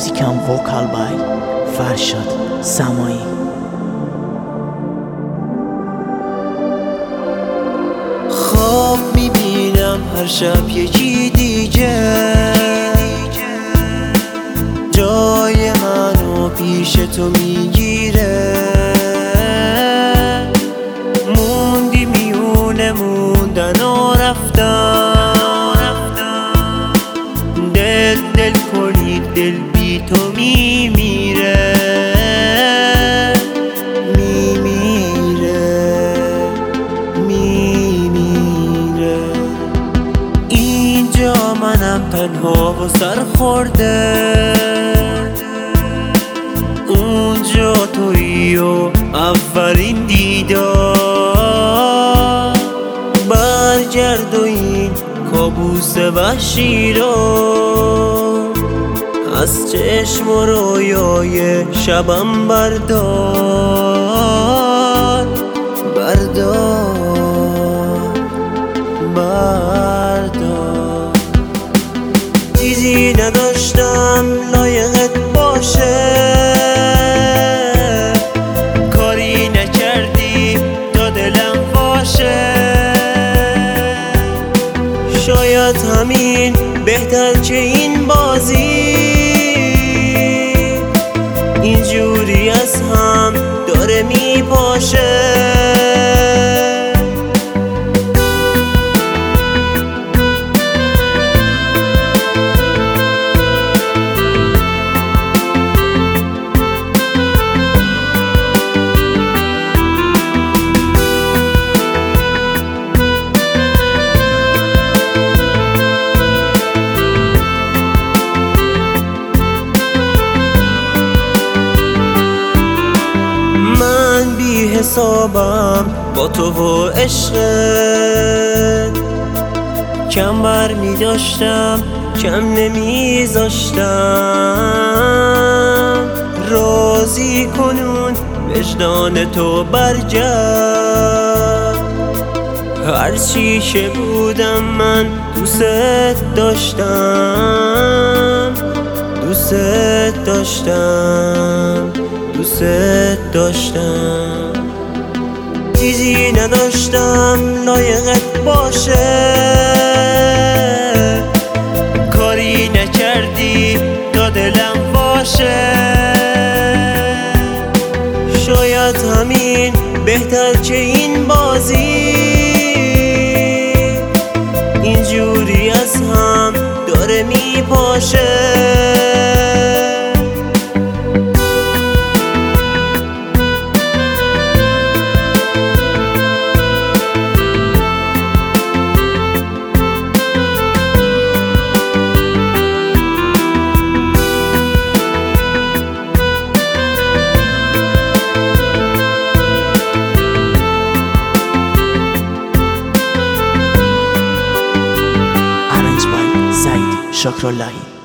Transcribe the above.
Music and vocal by فرشاد سمایی. خواب میبینم هر شب یکی دیگه جای منو پیش تو میگیره. موندی میونه موندن و رفتن، دل کنی دل بی تو میمیره. اینجا منم تنها و سرخورده، اونجا تویی و اولین دیدار. برگرد و این کابوس وحشی رو از چشم و رویای شبم بردار. چیزی نداشتم لایقت باشه، کاری نکردی تا دلم باشه. شاید همین بهتر که این بازی اینجوری از هم داره میپاشه. حسابم با تو و عشقت، کم بر می داشتم کم نمی زاشتم. راضی کنون وجدان تو برگرد، هرچی که بودم من دوست داشتم. چیزی نداشتم لایقت باشه، کاری نکردی تا دلم باشه. شاید همین بهتر که این بازی اینجوری از هم داره میپاشه. شکر الله.